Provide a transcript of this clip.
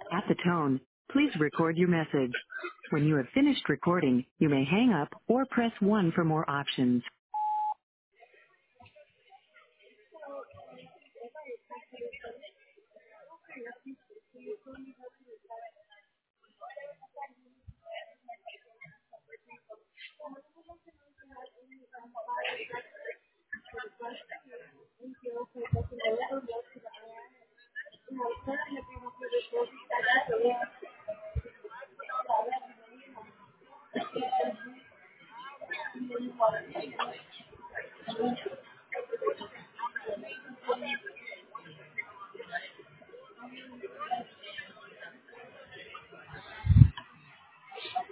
At the tone, please record your message. When you have finished recording, you may hang up or press 1 for more options.